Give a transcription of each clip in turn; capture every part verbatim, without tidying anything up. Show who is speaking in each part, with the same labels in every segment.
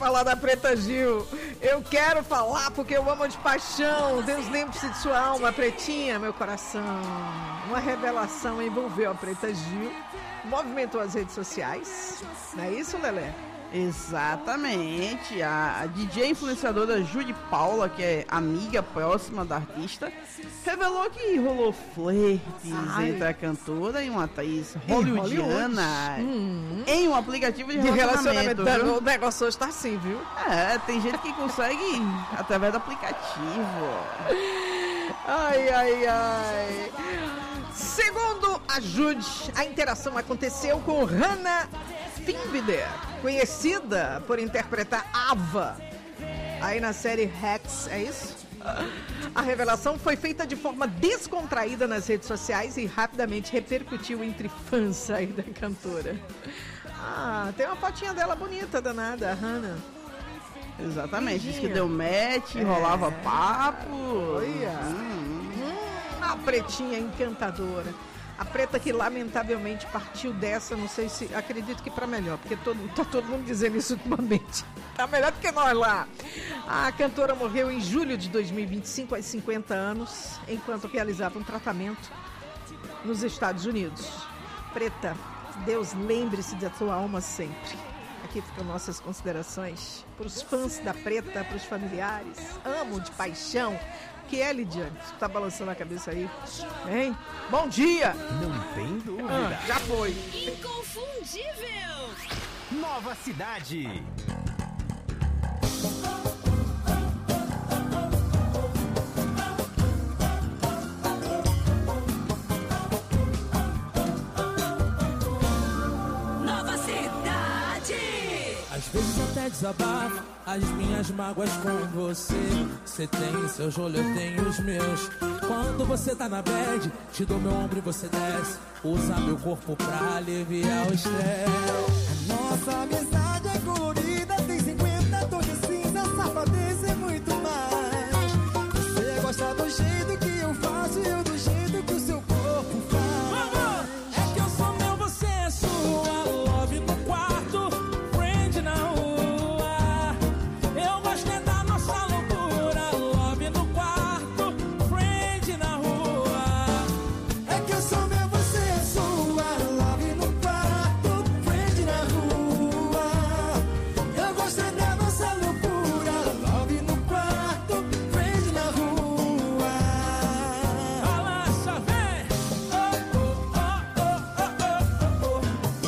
Speaker 1: Falar da Preta Gil, eu quero falar porque eu amo de paixão. Deus lembre-se de sua alma, Pretinha, meu coração. Uma revelação envolveu a Preta Gil, movimentou as redes sociais, não é isso, Lelé?
Speaker 2: Exatamente, a, a D J influenciadora Judy Paula, que é amiga próxima da artista, revelou que rolou flertes Ai. entre a cantora e uma atriz hollywoodiana em, hum. em um aplicativo de, de relacionamento. relacionamento
Speaker 1: o negócio hoje tá assim, viu?
Speaker 2: É, tem gente que consegue através do aplicativo.
Speaker 1: Ai, ai, ai. Segundo a Judy, a interação aconteceu com Hannah Finbinder, conhecida por interpretar Ava aí na série Hacks, é isso? A revelação foi feita de forma descontraída nas redes sociais e rapidamente repercutiu entre fãs aí da cantora. Ah, tem uma fotinha dela bonita, danada, a Hannah.
Speaker 2: Exatamente, diz que deu match, é. rolava papo.
Speaker 1: Olha, hum. Hum, a pretinha encantadora. A Preta que lamentavelmente partiu dessa, não sei se, acredito que para melhor, porque todo, tá todo mundo dizendo isso ultimamente. Tá melhor do que nós lá. A cantora morreu em julho de dois mil e vinte e cinco, aos cinquenta anos, enquanto realizava um tratamento nos Estados Unidos. Preta, Deus lembre-se da sua alma sempre. Aqui ficam nossas considerações para os fãs da Preta, para os familiares. Amo de paixão. Que é, Lidiane? Você tá balançando a cabeça aí? Hein? Bom dia!
Speaker 3: Não tem dúvida.
Speaker 1: Ah, já foi.
Speaker 4: Inconfundível!
Speaker 3: Nova Cidade.
Speaker 4: Nova Cidade!
Speaker 5: Às vezes até desabafo as minhas mágoas com você. Você tem seus rolos, eu tenho os meus. Quando você tá na bad, te dou meu ombro e você desce. Usa meu corpo pra aliviar o estresse.
Speaker 6: A nossa amizade é colorida, tem cinquenta tons de cinza, safadeza é muito mais. Você gosta do jeito que eu faço e eu do jeito que o seu corpo faz.
Speaker 5: É que eu sou meu, você é sua. Love no quarto, friend na rua. Eu gosto é da nossa loucura. Love no quarto, friend na rua.
Speaker 6: É que eu sou meu, você é sua. Love no quarto, friend na rua. Eu gosto é da nossa loucura. Love no quarto, friend na rua.
Speaker 5: Balança, vem! Oh, oh, oh, oh, oh,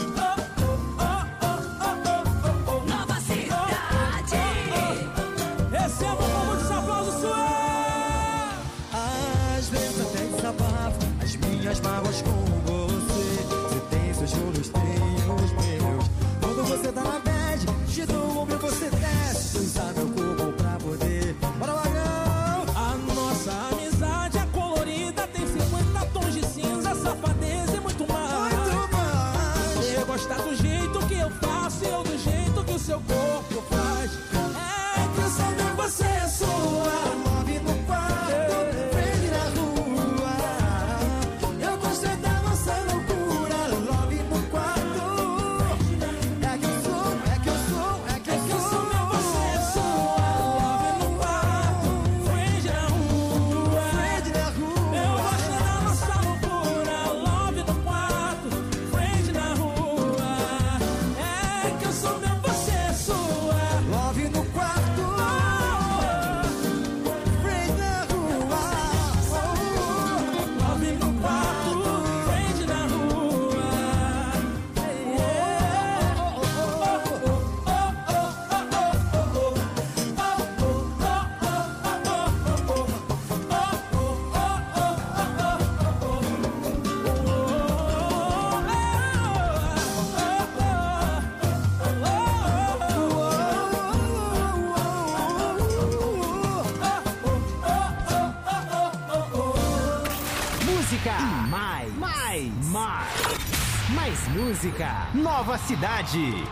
Speaker 5: oh, oh.
Speaker 4: Nova Cidade!
Speaker 5: Receba um pouco de aplauso suave.
Speaker 6: Às vezes até desabafo as minhas mágoas com você. Você tem seus rolos, tenho os meus. Quando você tá na bad, te dou o ombro e você desce. Usa meu corpo pra poder. Bora lá, não!
Speaker 5: A nossa amizade é colorida, tem cinquenta tons de cinza, safadeza e muito mais.
Speaker 6: Muito mais.
Speaker 5: Você gosta do jeito que eu faço e eu do jeito que o seu corpo faz. É que eu sou meu, você é sua.
Speaker 6: Love no quarto, friend na rua. Eu gosto é da nossa loucura. Love no quarto. É que eu sou, é que eu sou, é que
Speaker 5: É que eu sou meu, você é sua. Love no quarto, friend na rua.
Speaker 6: friend na rua.
Speaker 5: Eu gosto da nossa loucura. Love no quarto, friend na rua. É que eu sou meu, você é sua.
Speaker 6: Love no quarto, friend na rua.
Speaker 5: Love no quarto, friend na rua.
Speaker 3: Música e mais, mais, mais. Mais música. Nova Cidade.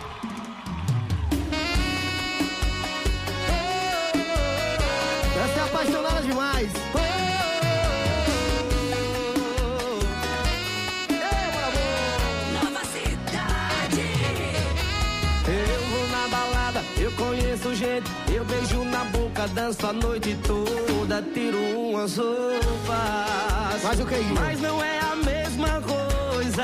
Speaker 6: Essa é apaixonada demais.
Speaker 4: Nova Cidade!
Speaker 5: Eu vou na balada, eu conheço
Speaker 7: jeito. Eu beijo na boca, danço a noite toda, tiro umas roupas.
Speaker 6: Mas o que é isso?
Speaker 7: Mas não é a mesma coisa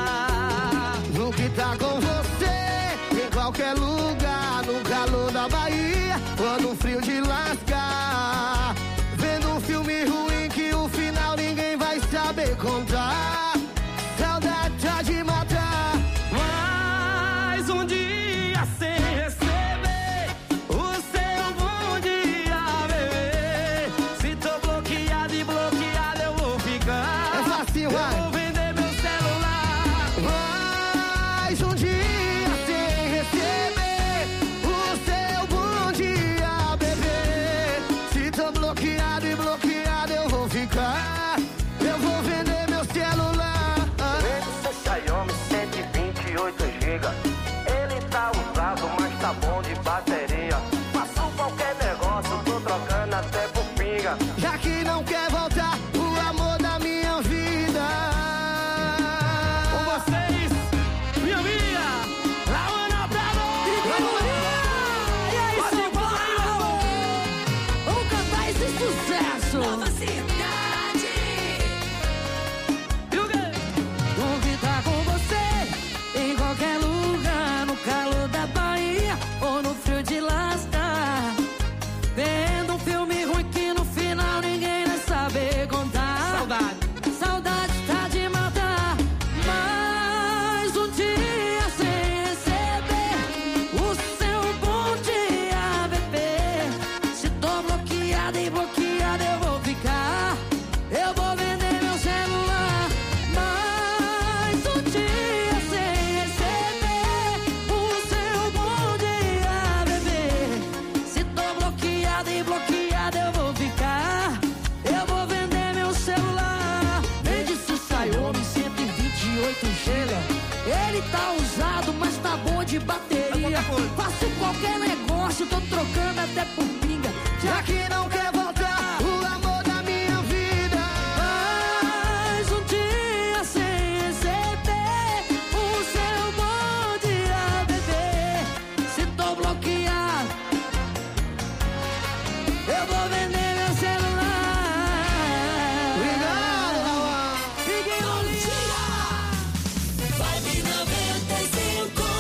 Speaker 6: do que tá com você em qualquer lugar, no calor da Bahia ou no frio de lascar, vendo um filme ruim que o final ninguém vai saber contar. Saudade tá de matar.
Speaker 7: Mais um dia sem receber o seu bom dia, bebê. Se tô bloqueado e bloqueado eu vou ficar.
Speaker 6: É fácil, vai.
Speaker 7: Eu vou vender meu celular.
Speaker 6: Mais um dia sem receber o seu bom dia, bebê. Se tô bloqueado e bloqueado eu vou ficar. Eu vou vender meu celular.
Speaker 7: Esse Xiaomi cento e vinte e oito gigas. Ele tá usado, mas tá bom de bateria. Faço qualquer negócio, tô trocando até por pinga.
Speaker 6: Já que não quer voltar, o amor da minha vida.
Speaker 7: Com vocês, minha amiga, Laona Bravo!
Speaker 8: E aí, São Paulo? Vamos cantar esse sucesso!
Speaker 4: Nova cidade.
Speaker 7: E o quê?
Speaker 8: O que tá com você em qualquer lugar, no calor da Bahia ou no frio de lascar, vendo um filme ruim que no final ninguém vai saber contar.
Speaker 7: Saudade.
Speaker 8: Saudade tá de matar. Mais um dia sem receber o seu bom dia, bebê. Se tô bloqueado e bloqueado eu vou ficar. Eu vou vender meu celular. Mais um dia sem receber o seu bom dia, bebê. Se tô bloqueado e bloqueado eu vou ficar. Eu vou vender meu celular. Vende esse Xiaomi cento e vinte e oito gigas. Ele tá usado, mas tá bom de bateria. Faço qualquer negócio, tô trocando até por pinga.
Speaker 6: Já que não quer voltar, o amor da minha vida.
Speaker 8: Mais um dia sem receber o seu bom dia, bebê. Se tô bloqueado, eu vou vender meu celular.
Speaker 6: Obrigado,
Speaker 8: Fiquem
Speaker 4: Bom
Speaker 8: no
Speaker 4: dia. Vibe noventa e cinco.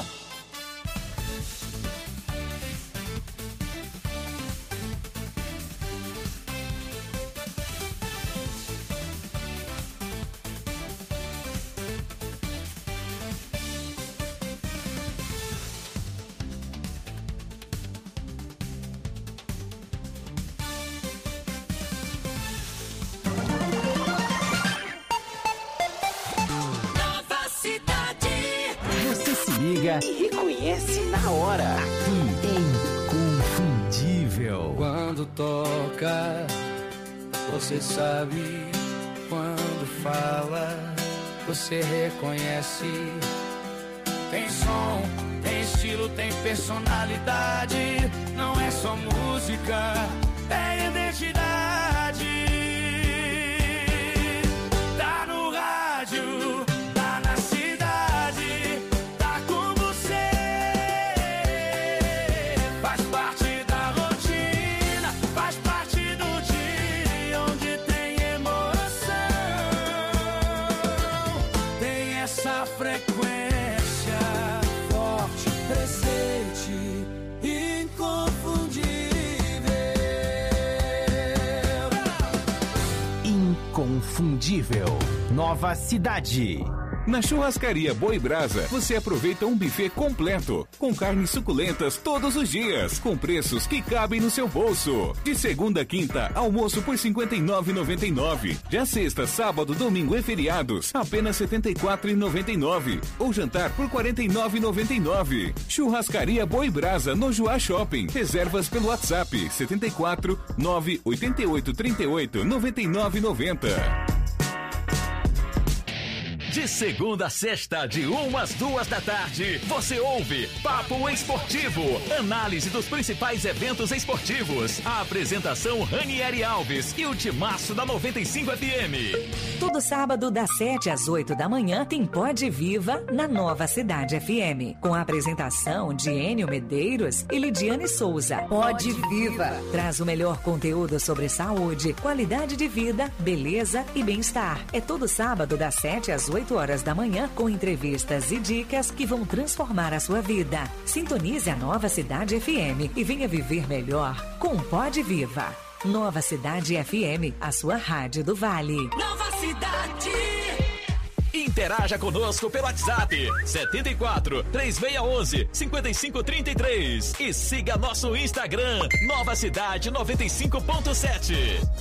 Speaker 4: Nova cidade.
Speaker 3: Você se liga e reconhece na hora. Aqui é Inconfundível.
Speaker 5: Quando toca, você sabe. Quando fala, você reconhece. Tem som, tem estilo, tem personalidade. Não é só música, é identidade. Tá no rádio, tá na cidade, tá com você. Faz parte da rotina, faz parte do dia onde tem emoção. Tem essa frequência forte, presente, inconfundível.
Speaker 3: Inconfundível. Nova cidade.
Speaker 9: Na Churrascaria Boi Brasa, você aproveita um buffet completo, com carnes suculentas todos os dias, com preços que cabem no seu bolso. De segunda a quinta, almoço por cinquenta e nove reais e noventa e nove centavos. Já sexta, sábado, domingo e feriados, apenas setenta e quatro reais e noventa e nove centavos. Ou jantar por quarenta e nove reais e noventa e nove centavos. Churrascaria Boi Brasa, no Joá Shopping. Reservas pelo WhatsApp, setenta e quatro, nove oito oito, trinta e oito, noventa e nove noventa.
Speaker 10: De segunda a sexta, de uma às duas da tarde, você ouve Papo Esportivo, análise dos principais eventos esportivos. A apresentação Ranieri Alves e o timaço da noventa e cinco F M.
Speaker 11: Todo sábado, das sete às oito da manhã, tem Pod Viva na Nova Cidade F M, com a apresentação de Enio Medeiros e Lidiane Souza. Pod Viva traz o melhor conteúdo sobre saúde, qualidade de vida, beleza e bem-estar. É todo sábado, das sete às oito horas da manhã, com entrevistas e dicas que vão transformar a sua vida. Sintonize a Nova Cidade F M e venha viver melhor com Pod Viva. Nova Cidade F M, a sua rádio do Vale.
Speaker 4: Nova Cidade.
Speaker 10: Interaja conosco pelo WhatsApp setenta e quatro, três seis um um, cinco cinco três três e siga nosso Instagram Nova Cidade noventa e cinco ponto sete.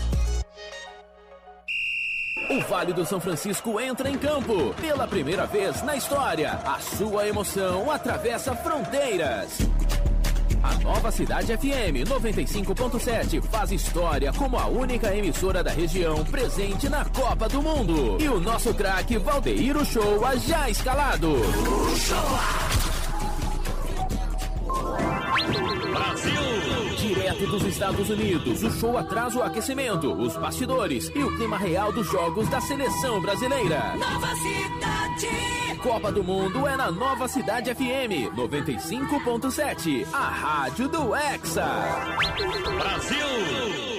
Speaker 10: O Vale do São Francisco entra em campo. Pela primeira vez na história, a sua emoção atravessa fronteiras. A Nova Cidade F M noventa e cinco ponto sete faz história como a única emissora da região presente na Copa do Mundo. E o nosso craque Valdeir Uchoa já escalado. Brasil! Direto dos Estados Unidos, o show traz o aquecimento, os bastidores e o clima real dos jogos da seleção brasileira.
Speaker 4: Nova Cidade.
Speaker 10: Copa do Mundo é na Nova Cidade F M noventa e cinco ponto sete, a rádio do Hexa. Brasil!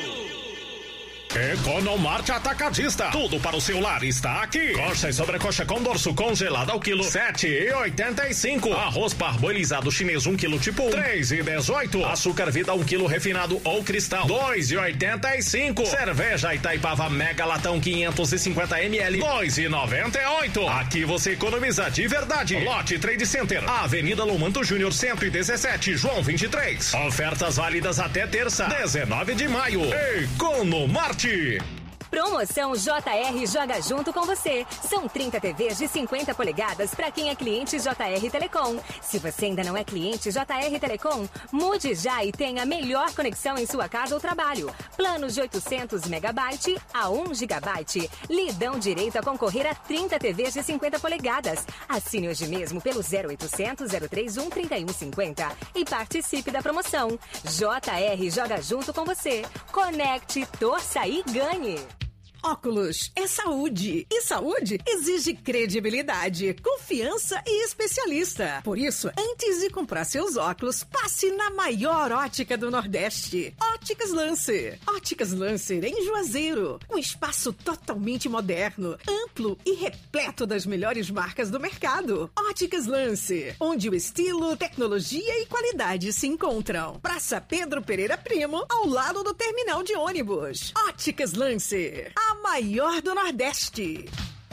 Speaker 12: Economarte Atacadista. Tudo para o seu lar está aqui. Coxa e sobrecoxa com dorso congelada ao quilo sete e oitenta e cinco. Arroz parboilizado chinês um quilo tipo um, três e dezoito. Açúcar Vida um quilo refinado ou cristal dois e oitenta e cinco. Cerveja Itaipava Mega Latão quinhentos e cinquenta mililitros dois e noventa e oito. Aqui você economiza de verdade. Lote Trade Center, Avenida Lomanto Júnior cento e dezessete, João vinte e três. Ofertas válidas até terça, dezenove de maio. Economarte.
Speaker 13: Promoção J R Joga Junto com você. São trinta T Vs de cinquenta polegadas para quem é cliente J R Telecom. Se você ainda não é cliente J R Telecom, mude já e tenha a melhor conexão em sua casa ou trabalho. Planos de oitocentos megabytes a um gigabyte. Lhe dão direito a concorrer a trinta T Vs de cinquenta polegadas. Assine hoje mesmo pelo zero oitocentos, zero trinta e um, trinta e um cinquenta e participe da promoção. J R Joga Junto com você. Conecte, torça e ganhe.
Speaker 1: Óculos é saúde. E saúde exige credibilidade, confiança e especialista. Por isso, antes de comprar seus óculos, passe na maior ótica do Nordeste. Óticas Lancer. Óticas Lancer em Juazeiro. Um espaço totalmente moderno, amplo e repleto das melhores marcas do mercado. Óticas Lancer, onde o estilo, tecnologia e qualidade se encontram. Praça Pedro Pereira Primo, ao lado do terminal de ônibus. Óticas Lancer. A maior do Nordeste.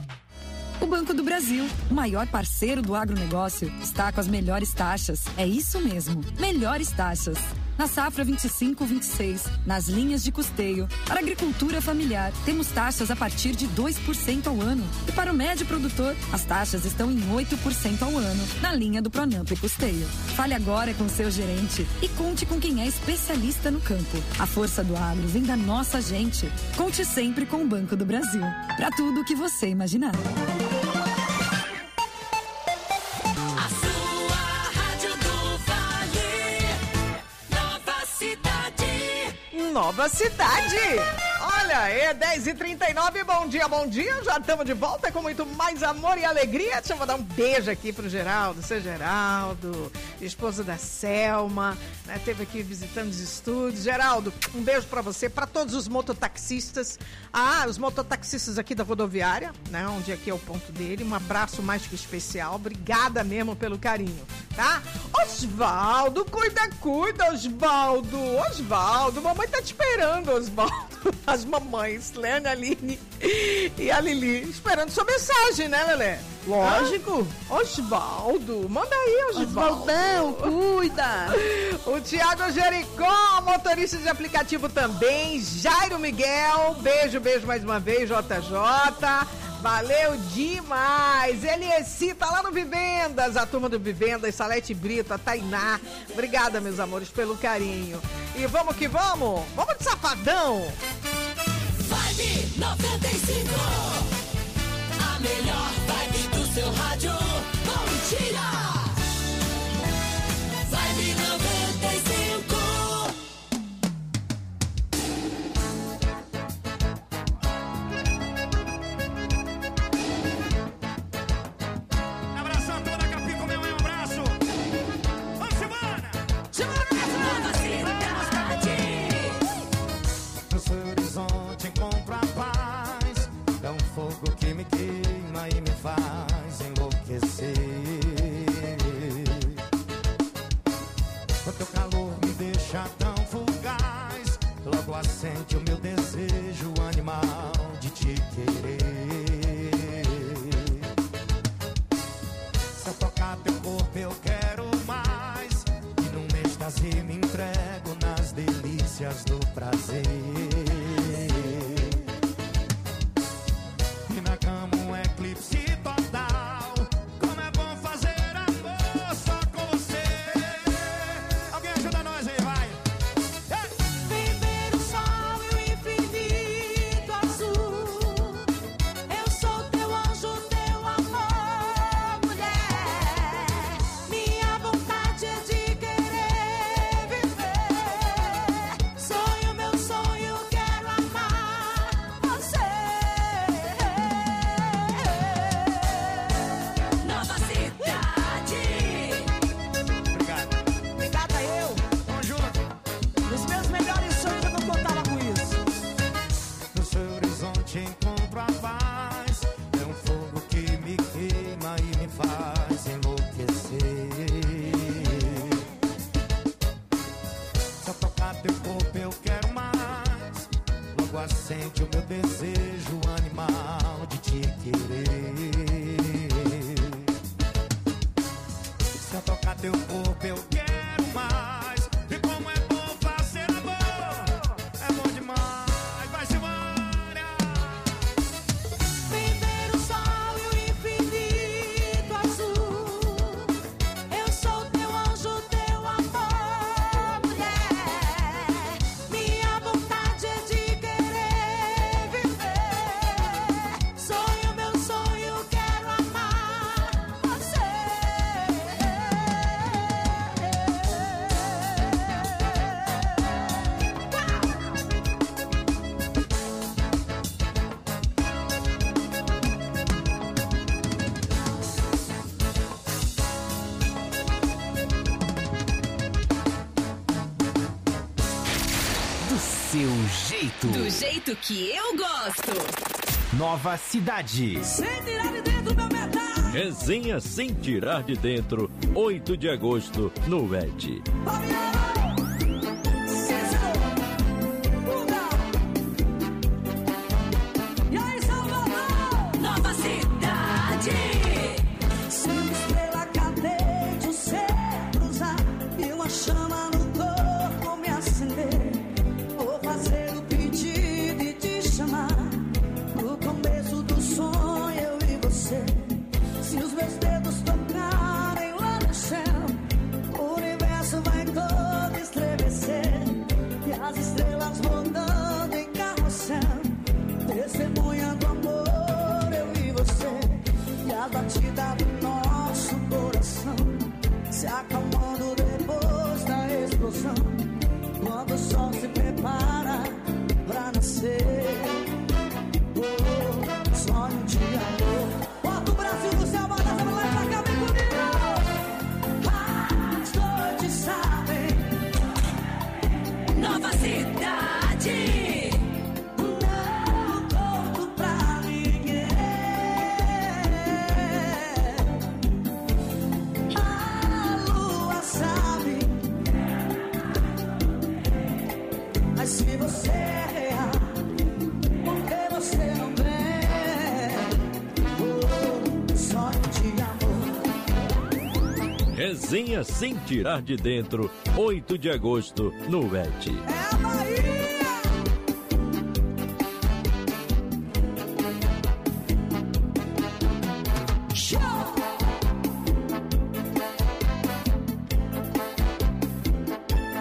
Speaker 14: O Banco do Brasil, o maior parceiro do agronegócio, está com as melhores taxas. É isso mesmo, melhores taxas. Na safra vinte e cinco vinte e seis, nas linhas de custeio, para a agricultura familiar, temos taxas a partir de dois por cento ao ano. E para o médio produtor, as taxas estão em oito por cento ao ano, na linha do Pronamp e Custeio. Fale agora com seu gerente e conte com quem é especialista no campo. A força do agro vem da nossa gente. Conte sempre com o Banco do Brasil. Para tudo o que você imaginar.
Speaker 1: Nova Cidade. Olha, é dez e trinta e nove, bom dia, bom dia. Já estamos de volta com muito mais amor e alegria. Deixa eu mandar um beijo aqui pro Geraldo, seu Geraldo, esposo da Selma, né? Teve aqui visitando os estúdios. Geraldo, um beijo pra você, pra todos os mototaxistas. Ah, os mototaxistas aqui da rodoviária, né? Onde aqui é o ponto dele. Um abraço mais que especial. Obrigada mesmo pelo carinho, tá? Osvaldo, cuida, cuida, Osvaldo. Osvaldo, mamãe tá te esperando, Osvaldo. As mamães, Lene, Aline e a Lili, esperando sua mensagem, né, Lelé?
Speaker 2: Lógico.
Speaker 1: Ah, Osvaldo, manda aí, Osvaldo.
Speaker 2: Osvaldão, cuida.
Speaker 1: O Tiago Jericó, motorista de aplicativo também. Jairo Miguel, beijo, beijo mais uma vez, J J. Valeu demais. Eliesi tá lá no Vivendas, a turma do Vivendas, Salete Brito, a Tainá. Obrigada, meus amores, pelo carinho. E vamos que vamos? Vamos de Safadão.
Speaker 4: Vibe noventa e cinco. A A melhor vibe do seu rádio. Bom dia! Vibe noventa e cinco.
Speaker 6: Abração toda, Capico, meu um abraço. Vamos, Silvana!
Speaker 4: Nova cidade.
Speaker 6: No seu horizonte encontro a paz. É um fogo que me queima e me faz enlouquecer. O teu calor me deixa tão fugaz. Logo acende o meu desejo animal de te querer. Se eu tocar teu corpo eu quero mais. E num êxtase me entrego nas delícias do prazer. E na cama um eclipse total. Como é bom fazer amor só com você. Alguém ajuda nós aí, vai.
Speaker 4: Viver o sol e o infinito azul. Eu sou teu anjo, teu amor, mulher. Minha vontade é de querer viver. Sonho, meu sonho, quero amar você. Nova cidade.
Speaker 6: Obrigado.
Speaker 15: Obrigada eu.
Speaker 6: Tamo junto.
Speaker 15: Nos meus melhores sonhos eu não contava com isso.
Speaker 6: No seu horizonte encontro a paz. É um fogo que me queima e me faz enlouquecer. Se eu tocar teu corpo eu quero mais. Logo acende o meu desejo animal de te querer. Se eu tocar teu corpo eu quero mais. E como é bom fazer amor. É bom demais. Vai, Silvânia.
Speaker 4: Viver o sol e o infinito azul. Eu sou teu anjo, teu amor, mulher. Minha vontade é de querer viver. Sonho, meu sonho, quero amar você.
Speaker 3: Do seu jeito.
Speaker 13: Do jeito que eu gosto.
Speaker 3: Nova cidade.
Speaker 15: Sem tirar de dentro meu metal.
Speaker 16: Resenha sem tirar de dentro, oito de agosto, no Ed.
Speaker 15: E aí, Salvador?
Speaker 4: Nova cidade.
Speaker 15: Se uma estrela cadente o céu cruzar e uma chama no corpo me acender, vou fazer o pedido e te chamar. No começo do sonho eu e você. Se os meus dedos tocarem lá no céu, o universo vai todo estremecer. E as estrelas rodando em carrossel, testemunhando amor, eu e você. E a batida do nosso coração se acalmando depois da explosão, quando o sol se prepara pra nascer. Oh, sonho de amor. Bota o Brasil no céu, bota essa mulher pra cá, vem comigo. As noites sabem.
Speaker 4: Nova cidade.
Speaker 15: Não conto pra ninguém. A lua sabe. Mas se você é real, por que você não vem? Oh, sonho de amor.
Speaker 16: Resenha sem tirar de dentro, oito de agosto, no Ed.
Speaker 15: É a Bahia. Show!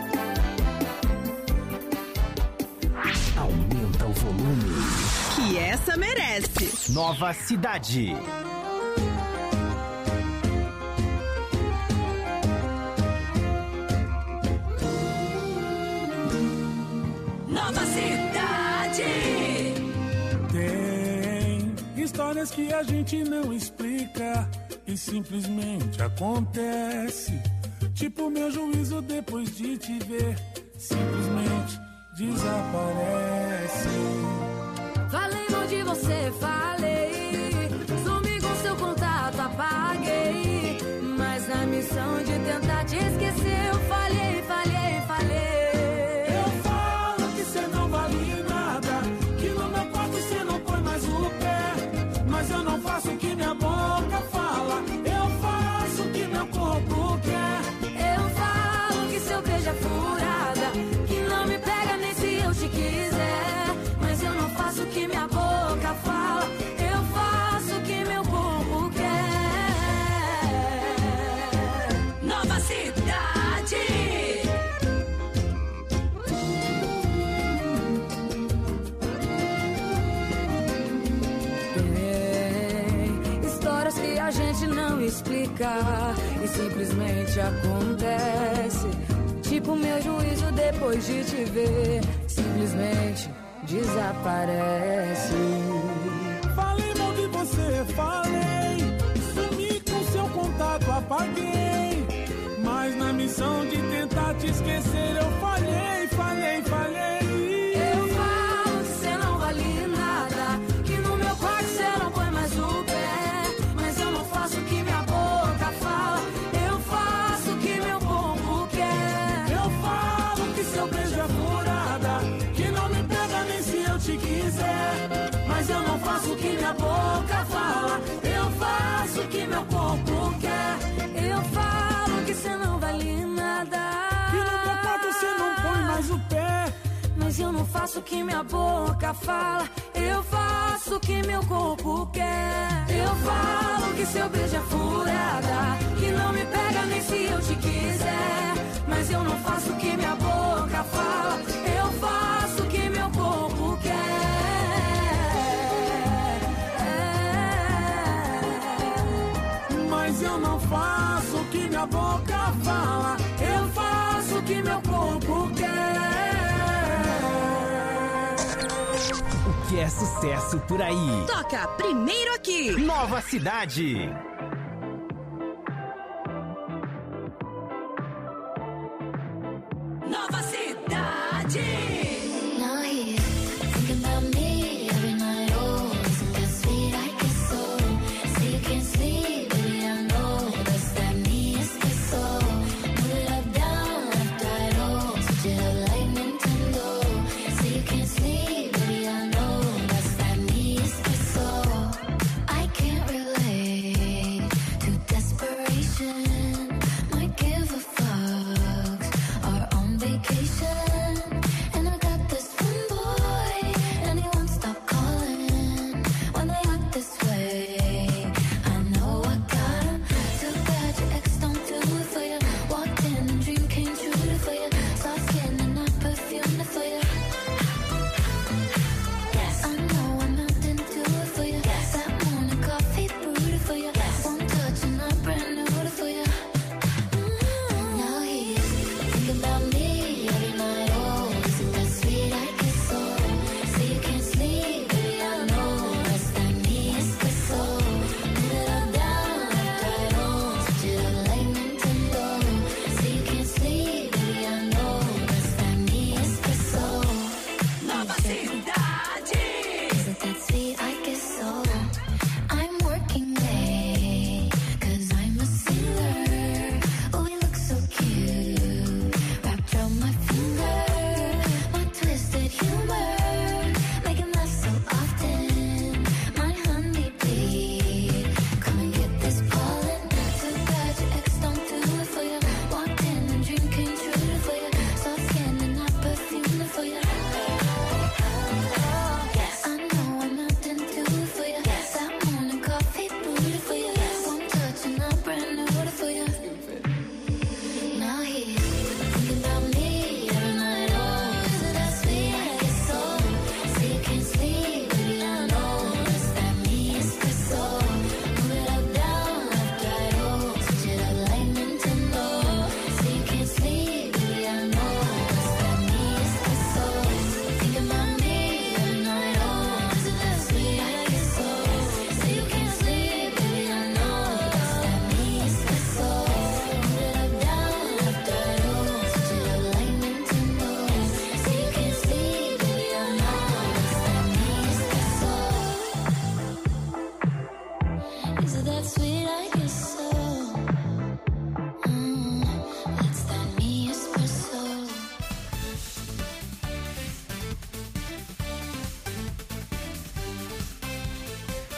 Speaker 3: Aumenta o volume.
Speaker 11: Que essa
Speaker 17: essa merece.
Speaker 3: Nova Cidade.
Speaker 8: Nova Cidade.
Speaker 5: Tem histórias que a gente não explica e simplesmente acontece. Tipo meu juízo depois de te ver, simplesmente desaparece.
Speaker 8: Falei mal de você, falei. Sumi com seu contato, apaguei. Mas na missão de tentar te esquecer, eu falhei, falhei, falhei.
Speaker 5: Eu falo que cê não vale nada, que no meu quarto cê não põe mais o pé. Mas eu não faço o que minha boca fala, eu faço o que meu corpo quer.
Speaker 8: Eu falo que seu beijo é furada, que não me pega nem se eu te quiser. Mas eu não faço o que minha boca fala, eu faço o que meu corpo quer.
Speaker 17: Nova Cidade.
Speaker 8: Tem histórias que a gente não explica e simplesmente acontece. Tipo meu juízo depois de te ver, simplesmente desaparece.
Speaker 5: Falei mal de você, falei. Sumi com seu contato, apaguei. Mas na missão de tentar te esquecer, eu falhei, falhei, falhei.
Speaker 8: Eu falo que cê não vale nada, que no meu quarto cê não põe mais o pé. Mas eu não faço o que minha boca fala, eu faço o que meu corpo quer.
Speaker 5: Eu falo que seu beijo é furada, que não me pega nem se eu te quiser. Mas eu não faço o que minha boca fala, eu faço o que meu corpo quer.
Speaker 8: Eu falo que cê não vale nada,
Speaker 5: que no meu quarto cê não põe mais o pé.
Speaker 8: mas eu não faço o que minha boca fala, eu faço o que meu corpo quer. Eu falo que seu beijo é furada, que não me pega nem se eu te quiser. Mas eu não faço o que minha boca fala, eu faço o que meu corpo quer.
Speaker 5: Mas eu não faço o que minha boca fala, eu faço o que meu corpo quer.
Speaker 3: O que é sucesso por aí?
Speaker 17: Toca primeiro aqui.
Speaker 3: Nova Cidade.
Speaker 17: Nova Cidade.
Speaker 18: Now here, thinking about me every night. Oh, isn't that sweet? I guess so. Say you can't sleep, baby, I know. That's that me, es que so. Move it up, down, left, right, oh. Switch it up like Nintendo. Say you can't sleep, baby, I know. That's that me, es que so. I can't relate to desperation. Might give a fuck. Are on vacation.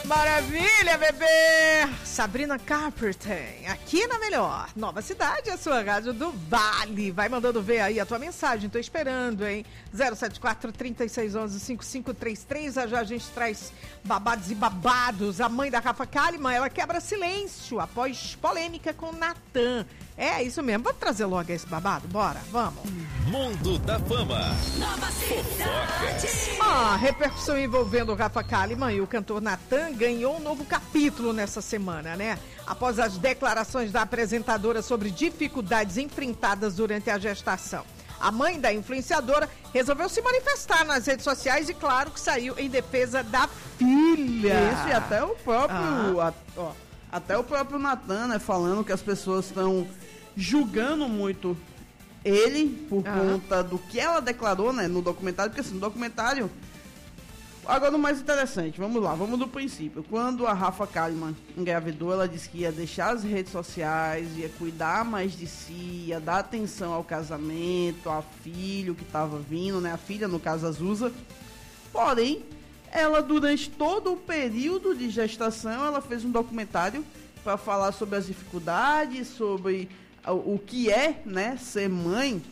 Speaker 1: Maravilha, bebê! Sabrina Carpenter, aqui na Melhor. Nova Cidade, a sua rádio do Vale. Vai mandando ver aí a tua mensagem, tô esperando, hein? zero sete quatro, três seis um um, cinco cinco três três. Já a gente traz babados e babados. A mãe da Rafa Kalimann, ela quebra silêncio após polêmica com Natan. É isso mesmo, vamos trazer logo esse babado? Bora, vamos.
Speaker 9: Mundo da Fama.
Speaker 17: Nova Cidade.
Speaker 1: A repercussão envolvendo o Rafa Kalimann e o cantor Natan ganhou um novo capítulo nessa semana, né? Após as declarações da apresentadora sobre dificuldades enfrentadas durante a gestação. A mãe da influenciadora resolveu se manifestar nas redes sociais e, claro, que saiu em defesa da filha.
Speaker 2: Isso, e até o próprio...
Speaker 1: Ah.
Speaker 2: A, ó, até o próprio Natan, né, falando que as pessoas estão julgando muito ele por
Speaker 1: Ah.
Speaker 2: conta do que ela declarou, né, no documentário, porque assim, no documentário... Agora o mais interessante, vamos lá, vamos do princípio. Quando a Rafa Kalimann engravidou, ela disse que ia deixar as redes sociais, ia cuidar mais de si, ia dar atenção ao casamento, ao filho que estava vindo, né? A filha, no caso, a Zusa. Porém, ela durante todo o período de gestação, ela fez um documentário para falar sobre as dificuldades, sobre o, o que é, né, ser mãe.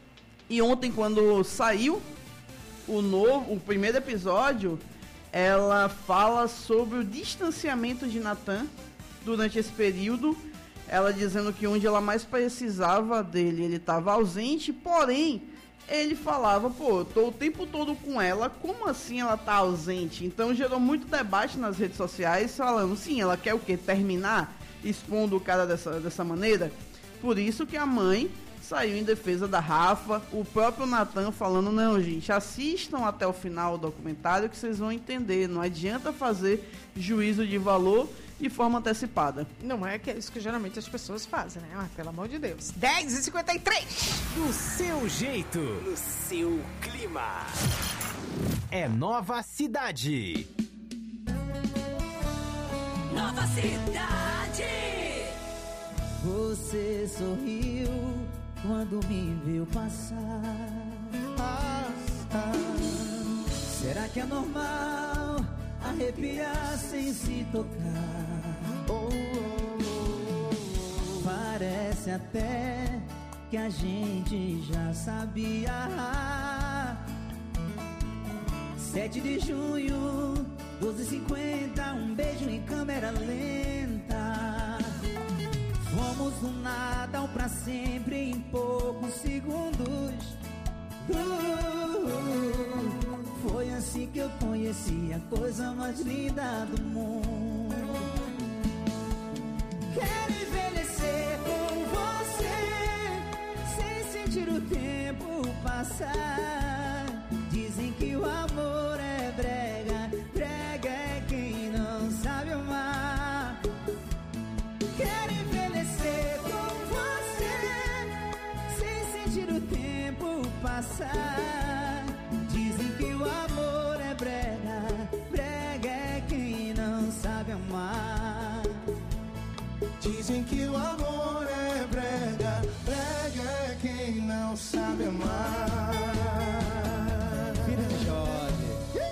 Speaker 2: E ontem, quando saiu o novo, o primeiro episódio, ela fala sobre o distanciamento de Natan durante esse período. Ela dizendo que onde ela mais precisava dele, ele estava ausente, porém, ele falava, pô, eu tô o tempo todo com ela, como assim ela tá ausente? Então gerou muito debate nas redes sociais, falando, sim, ela quer o quê? Terminar expondo o cara dessa, dessa maneira? Por isso que a mãe saiu em defesa da Rafa, o próprio Natan falando, não, gente, assistam até o final o documentário que vocês vão entender, não adianta fazer juízo de valor de forma antecipada.
Speaker 1: Não é que é isso que geralmente as pessoas fazem, né? Ah, pelo amor de Deus. dez e cinquenta e três.
Speaker 3: Do seu jeito, no seu clima. É Nova Cidade.
Speaker 17: Nova Cidade.
Speaker 6: Você sorriu quando me viu passar. Ah, ah. Será que é normal arrepiar sem se tocar? Oh, oh, oh. Parece até que a gente já sabia. Sete de junho, doze e cinquenta, um beijo em câmera lenta. Fomos do nada ao pra sempre em poucos segundos. Uh, uh, foi assim que eu conheci a coisa mais linda do mundo. Quero envelhecer com você, sem sentir o tempo passar. Dizem que o amor é brega, brega é quem não sabe amar. Quero envelhecer com você, sem sentir o tempo passar. Dizem que o amor é brega, brega é quem não sabe amar.
Speaker 19: Dizem que o amor é brega, brega é quem não sabe amar.
Speaker 6: Filha de Jorge.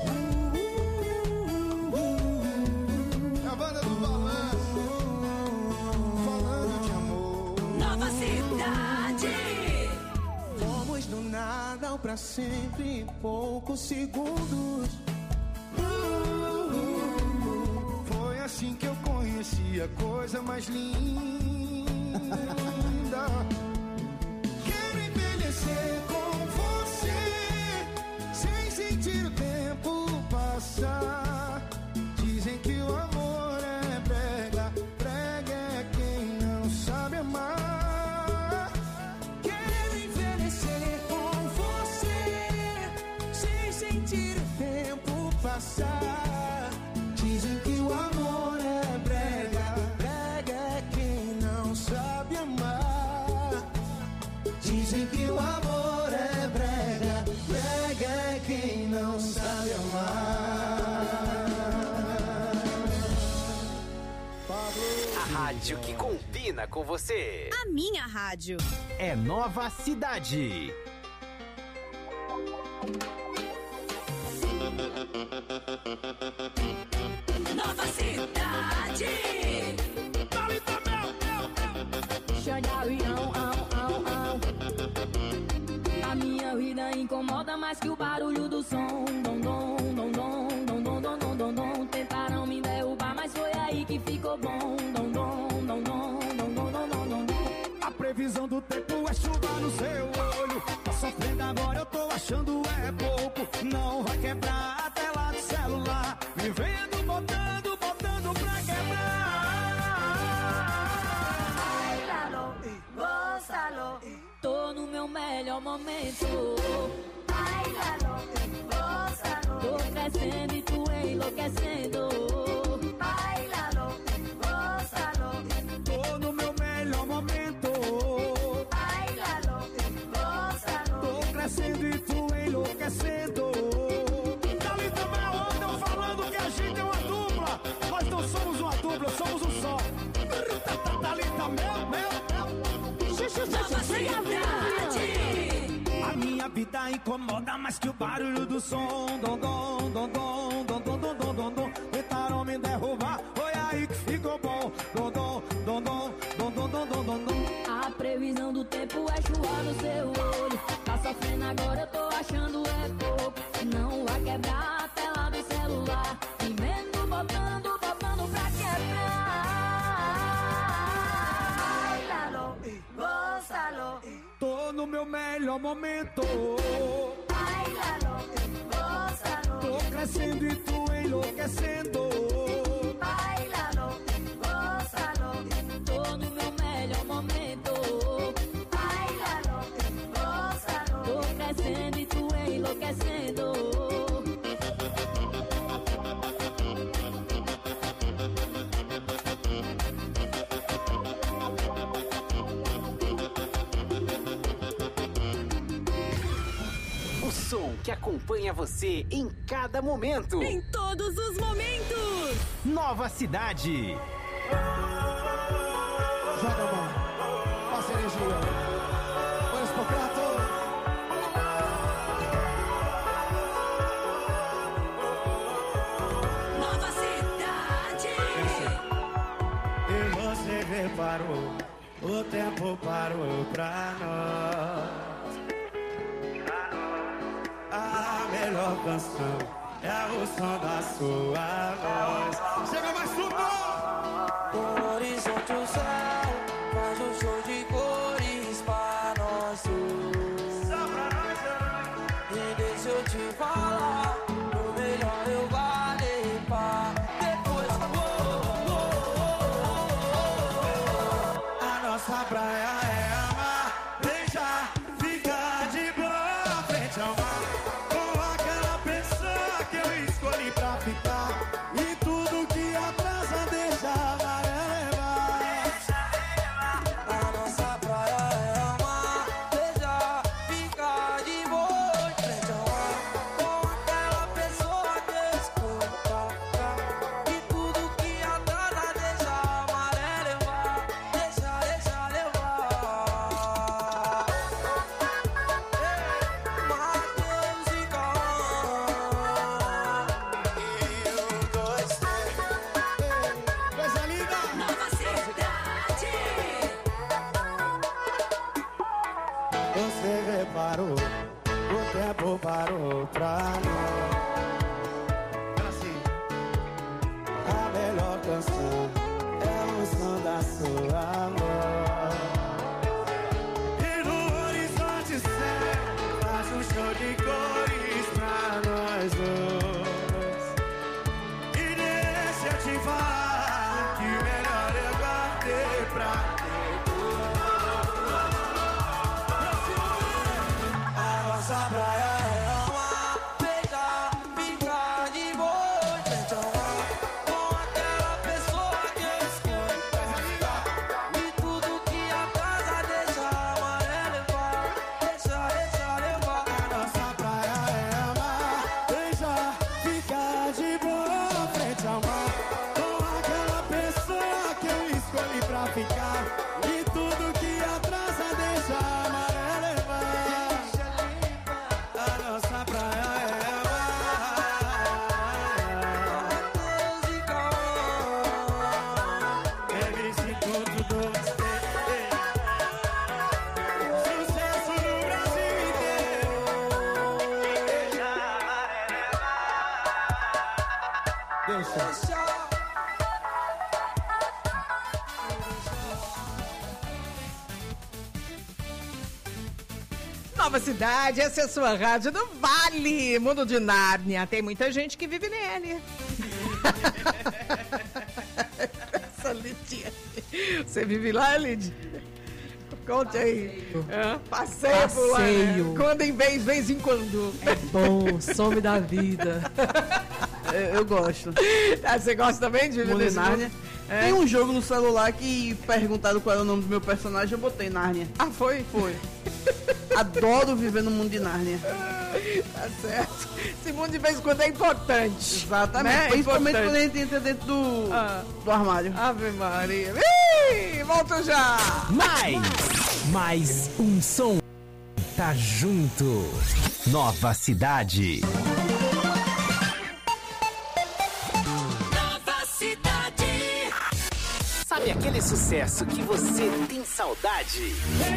Speaker 19: A banda do balanço, falando de amor.
Speaker 17: Nova Cidade.
Speaker 19: Fomos do nada ao pra sempre em poucos segundos. Uh, uh, uh. Foi assim que eu conheci a coisa mais linda. Quero envelhecer com você, sem sentir o tempo passar. Dizem que o amor é brega, brega é quem não sabe amar. Quero envelhecer com você, sem sentir o tempo passar. Dizem que o amor é brega, brega é quem não sabe amar. Dizem que o amor é brega, brega é quem não sabe amar.
Speaker 3: A rádio que combina com você.
Speaker 17: A minha rádio.
Speaker 3: É Nova Cidade.
Speaker 17: Nova
Speaker 8: Meu rida incomoda mais que o barulho do som. Dom, dom, dom, dom, dom, dom, dom, dom, dom, dom. Tentaram me derrubar, mas foi aí que ficou bom. Dom, dom, dom, dom, dom, dom, dom, dom, dom, dom.
Speaker 6: A previsão do tempo é chuva no seu olho. Tá sofrendo agora, eu tô achando é pouco. Não vai quebrar a tela do celular. Vivendo, botando, botando pra
Speaker 8: quebrar. Gózalo, tô no meu melhor momento. Bailalo, gózalo, tô crescendo e tu enlouquecendo. Bailalo, gózalo,
Speaker 6: tô no meu melhor momento.
Speaker 8: Bailalo, gózalo,
Speaker 6: tô crescendo e tu enlouquecendo. Dali também é outra falando que a gente é uma dupla. Nós não somos uma dupla, somos um só. Dali também, meu, meu.
Speaker 17: Nova cidade.
Speaker 6: A minha vida incomoda mais que o barulho do som. Dom, dom, dom, dom, dom, dom, dom, dom, dom, dom. Tentaram me derrubar, foi aí que ficou bom. Dom, dom, dom, dom, dom, dom, dom, dom, dom, dom.
Speaker 8: A previsão do tempo é chuva no seu olho. Tá sofrendo agora, eu tô achando é pouco. Não vai quebrar a tela do celular. Vivendo, botando, botando pra quebrar. Gózalo,
Speaker 6: tô no meu melhor momento.
Speaker 8: Bailalo, gózalo,
Speaker 6: tô crescendo e tu enlouquecendo.
Speaker 8: Bailalo, gózalo, tô no meu melhor momento. Bailalo, gózalo, tô crescendo e tu enlouquecendo.
Speaker 3: O som que acompanha você em cada momento.
Speaker 17: Em todos os momentos.
Speaker 3: Nova Cidade.
Speaker 6: Joga a mão. Passa energia. Põe os prato.
Speaker 17: Nova Cidade.
Speaker 19: E você reparou, o tempo parou pra nós. A melhor canção é o som da sua voz. Chega mais suco!
Speaker 20: O horizonte, o céu faz um show de cores pra nós dois.
Speaker 19: Só pra nós dois.
Speaker 20: E deixa eu te falar, o melhor eu guardei pra depois. Oh, oh, oh, oh, oh.
Speaker 19: A nossa praia é amar, beijar, ficar de boa frente ao mar. Ficar, e tudo que atrasa deixa a maré levar.
Speaker 20: A nossa praia é amar, beijar, ficar de boa em frente ao mar, com aquela pessoa que escuta. E tudo que atrasa deixa a maré levar. Deixa, deixa levar. Mateus e
Speaker 19: Você reparou, o tempo parou pra nós. Assim. A melhor canção é o som da sua voz. E no horizonte céu faz um show de cores pra nós dois. E deixa eu te falar que o melhor eu guardei pra
Speaker 20: nossa praia é amar, beijar, ficar de boa em frente ao mar, com aquela pessoa que escuta. E tudo que atrasa deixa a maré levar. Deixa, deixa levar.
Speaker 19: A nossa praia é amar, beijar, ficar de boa frente ao mar, com aquela pessoa que eu escolhi pra ficar. E tudo que atrasa deixa a maré levar. A
Speaker 1: Deixa. Nova Cidade, essa é a sua rádio do Vale, Mundo de Nárnia. Tem muita gente que vive nele. Essa Lidinha. Você vive lá, Lidia? Conte aí. É, passeio,
Speaker 21: passeio.
Speaker 1: Por lá, né? Quando em vez, vez em quando.
Speaker 21: É bom, some da vida.
Speaker 2: eu, eu gosto.
Speaker 1: Ah, você gosta também de viver
Speaker 2: Mundo de
Speaker 1: nesse
Speaker 2: Nárnia?
Speaker 1: mundo?
Speaker 2: É. Tem um jogo no celular que perguntaram qual era o nome do meu personagem, eu botei Nárnia.
Speaker 1: Ah, foi?
Speaker 2: Foi. Adoro viver no mundo de Nárnia.
Speaker 1: Tá certo. Esse mundo de vez em quando é importante.
Speaker 2: Exatamente.
Speaker 1: Né?
Speaker 2: Principalmente
Speaker 1: importante.
Speaker 2: quando a gente entra dentro do, ah. do armário.
Speaker 1: Ave Maria. Ih, volto já.
Speaker 3: Mais, mais um som. Tá junto. Nova Cidade. Sabe aquele sucesso que você tem saudade?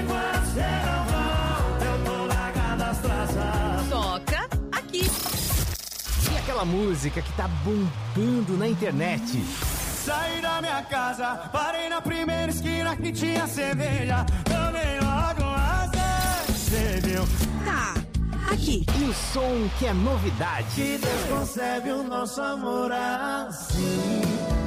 Speaker 17: Toca aqui.
Speaker 3: E aquela música que tá bombando na internet?
Speaker 6: Saí da minha casa, parei na primeira esquina que tinha cerveja. Tomei logo uma cerveja.
Speaker 17: Tá, aqui.
Speaker 3: E o som que é novidade.
Speaker 6: Que Deus concebe o nosso amor assim.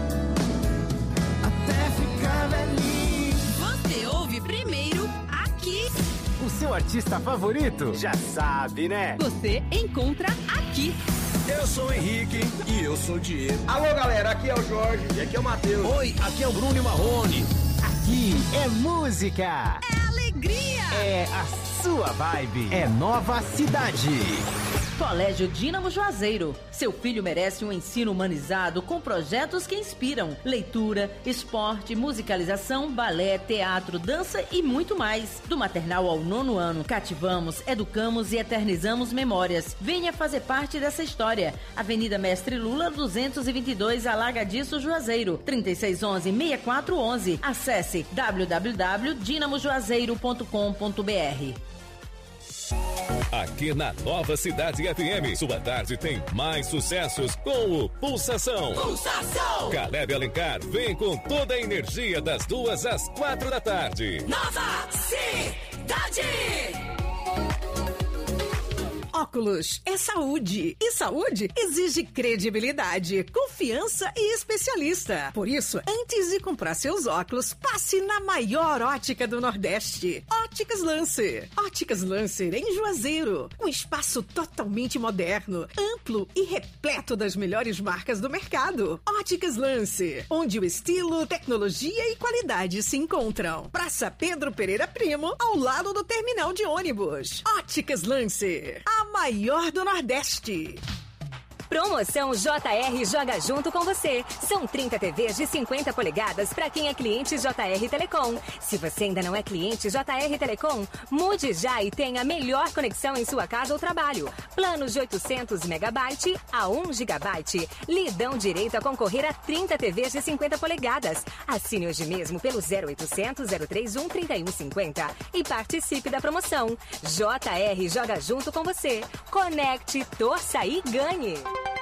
Speaker 17: Você ouve primeiro aqui.
Speaker 3: O seu artista favorito? Já sabe, né?
Speaker 17: Você encontra aqui.
Speaker 6: Eu sou o Henrique e eu sou o Diego.
Speaker 22: Alô, galera, aqui é o Jorge e aqui é o Matheus.
Speaker 3: Oi, aqui é o Bruno e Marrone. Aqui é música.
Speaker 17: É alegria.
Speaker 3: É a sua vibe. É Nova Cidade.
Speaker 23: Colégio Dínamo Juazeiro. Seu filho merece um ensino humanizado com projetos que inspiram. Leitura, esporte, musicalização, balé, teatro, dança e muito mais. Do maternal ao nono ano, cativamos, educamos e eternizamos memórias. Venha fazer parte dessa história. Avenida Mestre Lula, duzentos e vinte e dois, Alagadiço, Juazeiro. trinta e seis onze, sessenta e quatro onze. Acesse w w w ponto dinamo juazeiro ponto com ponto b r.
Speaker 9: Aqui na Nova Cidade F M, sua tarde tem mais sucessos com o Pulsação.
Speaker 17: Pulsação!
Speaker 9: Caleb Alencar vem com toda a energia das duas às quatro da tarde.
Speaker 17: Nova Cidade!
Speaker 1: Óculos é saúde. E saúde exige credibilidade, confiança e especialista. Por isso, antes de comprar seus óculos, passe na maior ótica do Nordeste. Óticas Lancer. Óticas Lancer em Juazeiro. Um espaço totalmente moderno, amplo e repleto das melhores marcas do mercado. Óticas Lancer, onde o estilo, tecnologia e qualidade se encontram. Praça Pedro Pereira Primo, ao lado do terminal de ônibus. Óticas Lancer, a maior do Nordeste.
Speaker 13: Promoção J R joga junto com você. São trinta T Vs de cinquenta polegadas para quem é cliente J R Telecom. Se você ainda não é cliente J R Telecom, mude já e tenha a melhor conexão em sua casa ou trabalho. Planos de oitocentos megabytes a um gigabyte lhe dão direito a concorrer a trinta T Vs de cinquenta polegadas. Assine hoje mesmo pelo zero oitocentos, zero trinta e um, trinta e um cinquenta e participe da promoção. J R joga junto com você. Conecte, torça e ganhe.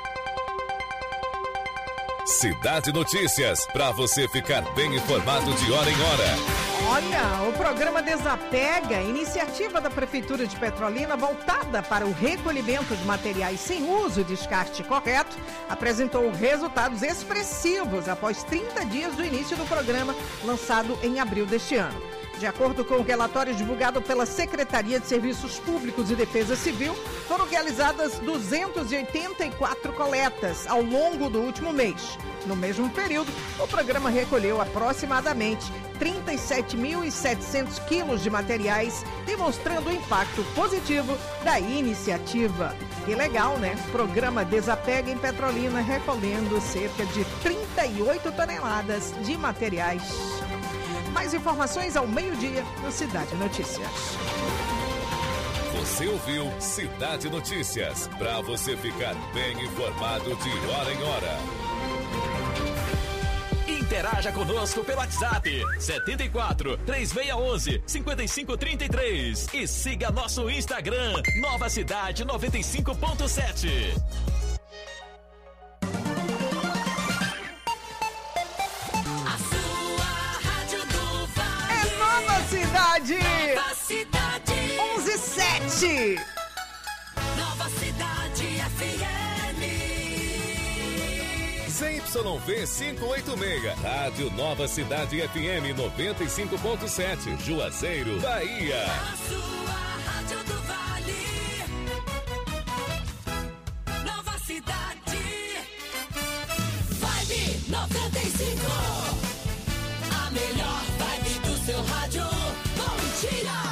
Speaker 9: Cidade Notícias, para você ficar bem informado de hora em hora.
Speaker 1: Olha, o programa Desapega, iniciativa da Prefeitura de Petrolina voltada para o recolhimento de materiais sem uso e descarte correto, apresentou resultados expressivos após trinta dias do início do programa, lançado em abril deste ano. De acordo com o relatório divulgado pela Secretaria de Serviços Públicos e Defesa Civil, foram realizadas duzentas e oitenta e quatro coletas ao longo do último mês. No mesmo período, o programa recolheu aproximadamente trinta e sete mil e setecentos quilos de materiais, demonstrando o impacto positivo da iniciativa. Que legal, né? Programa Desapega em Petrolina, recolhendo cerca de trinta e oito toneladas de materiais. Mais informações ao meio-dia no Cidade Notícias.
Speaker 9: Você ouviu Cidade Notícias, para você ficar bem informado de hora em hora.
Speaker 10: Interaja conosco pelo WhatsApp setenta e quatro, três seis um um, cinco cinco três três e siga nosso Instagram Nova Cidade noventa e cinco ponto sete.
Speaker 1: cidade.
Speaker 17: Nova cidade.
Speaker 1: onze e sete.
Speaker 17: Nova Cidade F M.
Speaker 9: Z Y V quinhentos e oitenta e seis, Rádio Nova Cidade F M noventa e cinco ponto sete, Juazeiro, Bahia.
Speaker 17: A sua rádio do Vale. Nova Cidade. Vibe noventa e cinco. A melhor vibe do seu rádio. Bom dia.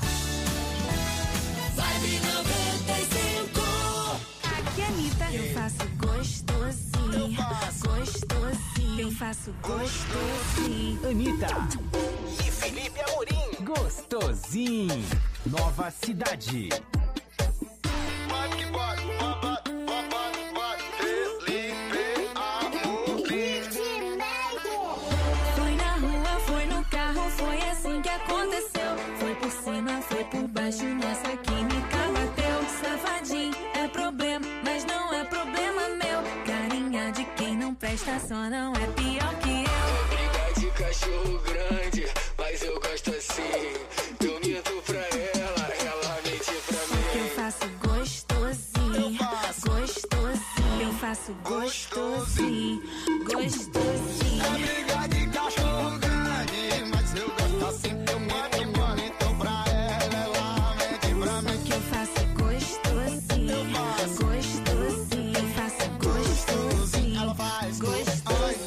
Speaker 17: Vibe noventa e cinco.
Speaker 7: Aqui é Anitta. Eu faço gostosinho, gostosinho. Eu faço gostosinho.
Speaker 3: Anitta e Felipe Amorim. Gostosinho. Nova Cidade.
Speaker 7: Foi na rua, foi no carro, foi assim que aconteceu. Foi por cima, foi por baixo, nossa química bateu. Safadinho, é problema, mas não é problema meu. Carinha de quem não presta, só não é pior que eu.
Speaker 12: Briga de cachorro grande, mas eu gosto assim. Eu minto pra ela, ela mente pra mim.
Speaker 7: Eu faço gostosinho, gostosinho. Eu faço gostosinho, gostosinho.
Speaker 19: É briga de cachorro grande, mas eu gosto assim. Eu minto, eu minto pra ela, ela mente pra mim.
Speaker 7: Que eu faço gostosinho, gostosinho. Eu faço gostosinho,
Speaker 19: ela faz
Speaker 7: gostosinho.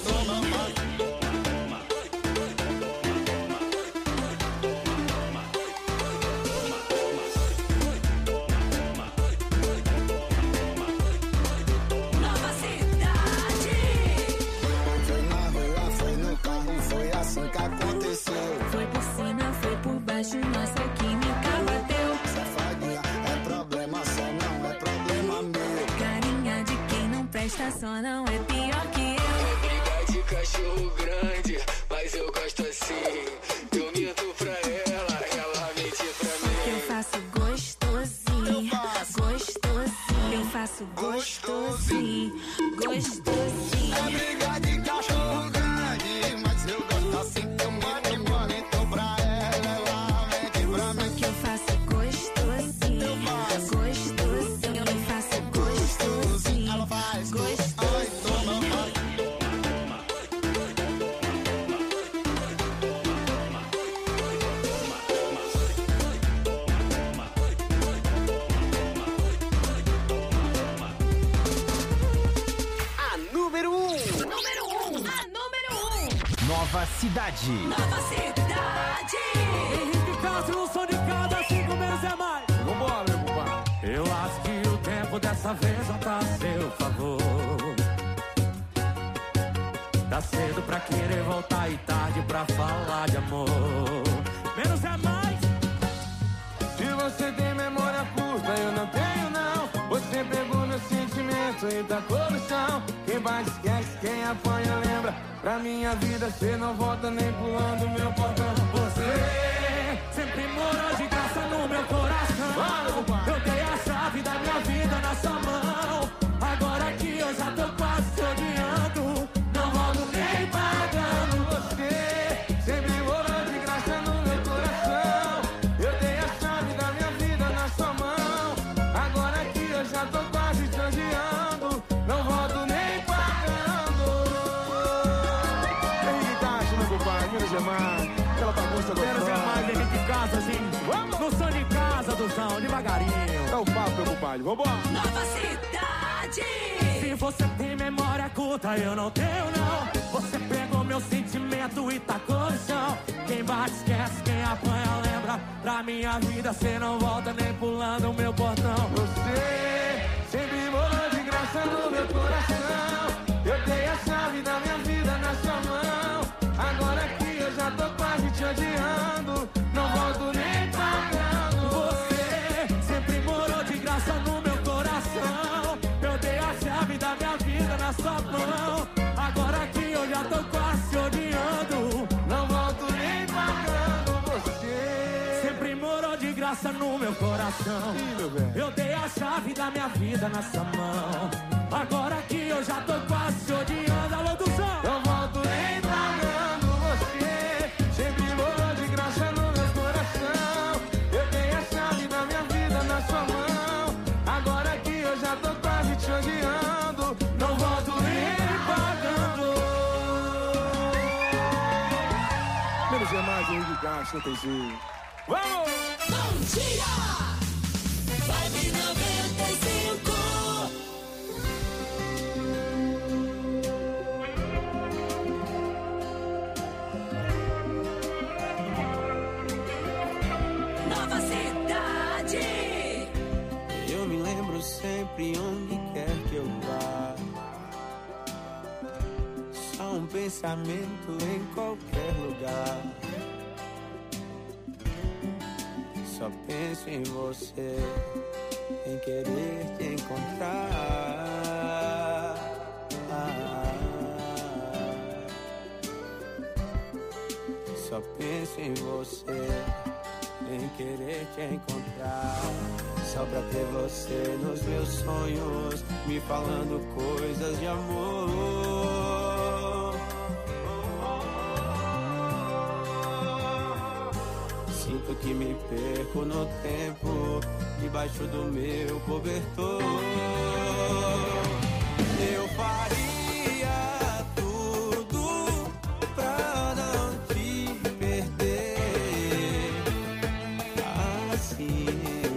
Speaker 17: Nova Cidade.
Speaker 19: Foi na rua, foi no carro, foi assim que aconteceu.
Speaker 7: Foi por cima, foi por baixo, nossa química bateu.
Speaker 19: Safadinha, é problema só, não é problema meu.
Speaker 7: Carinha de quem não presta, só não é pior que eu.
Speaker 12: Briga de cachorro grande, mas eu gosto assim. Eu minto pra ela, ela mente pra
Speaker 7: Que eu
Speaker 12: mim.
Speaker 7: faço gostosinho, gostosinho. Eu faço gostosinho, gostosinho.
Speaker 19: É briga de cachorro grande, mas eu gosto assim. Eu minto, eu minto pra ela, ela mente pra mim.
Speaker 7: Que eu faço gostosinho, gostosinho. Eu faço gostosinho,
Speaker 19: ela faz
Speaker 7: gostosinho.
Speaker 19: ai, toma, ai.
Speaker 3: A número um.
Speaker 17: Número um. A número um.
Speaker 3: Nova Cidade.
Speaker 17: Nova Cidade.
Speaker 5: Henrique Castro, um som de cada cinco meses é mais. Vambora, meu compadre. Eu acho que o tempo dessa vez não tá a seu favor. Tá cedo pra querer voltar e tarde pra falar de amor. Menos é mais.
Speaker 14: Se você tem memória curta, eu não tenho não. Você pegou meu sentimento e tacou no chão. Quem bate esquece, quem apanha lembra. Pra minha vida cê não volta nem pulando meu portão.
Speaker 5: Você sempre morou de graça no meu coração. Eu dei a chave da minha vida na sua mão. Agora que eu já tô quase te odiando, não volto nem pagando.
Speaker 14: Você sempre morou de graça no meu coração. Eu dei a chave da minha vida na sua mão. Agora que eu já tô quase te odiando, não volto nem pagando. Henrique Castro, meu compadre, Minas Gerais, aquela bagunça gostosa.
Speaker 5: Menos é mais, Henrique Casa, assim. No som de casa, Duzão, devagarinho.
Speaker 14: É o papo, meu compadre, vambora.
Speaker 17: Nova Cidade.
Speaker 5: Se você tem memória curta, eu não tenho, não. Você pegou meu sentimento e tacou no chão. Quem bate esquece, quem apanha lembra. Pra minha vida cê não volta nem pulando o meu portão.
Speaker 14: Você sempre morou de graça no meu coração. Eu dei a chave da minha vida na sua mão. Agora que eu já tô quase te odiando, não volto nem pagando.
Speaker 5: Você sempre morou de graça no meu coração. Eu dei a chave da minha vida na sua mão. Agora que eu já tô quase te odiando,
Speaker 14: não volto nem pagando. Você
Speaker 5: sempre morou de graça no meu coração. Eu dei a chave da minha vida na sua mão. Agora que eu já tô quase te odiando. Alô, do som.
Speaker 14: Não volto nem pagando. Você sempre morou de graça no meu coração. encaixe, não tem jeito. Vamos!
Speaker 17: Bom dia! Vibe noventa e cinco. Nova cidade.
Speaker 6: Eu me lembro sempre onde quer que eu vá. Só um pensamento em qualquer lugar. Só penso em você, em querer te encontrar. Ah, só penso em você, em querer te encontrar. Só pra ter você nos meus sonhos, me falando coisas de amor. Sinto que me perco no tempo, debaixo do meu cobertor. Eu faria tudo pra não te perder assim.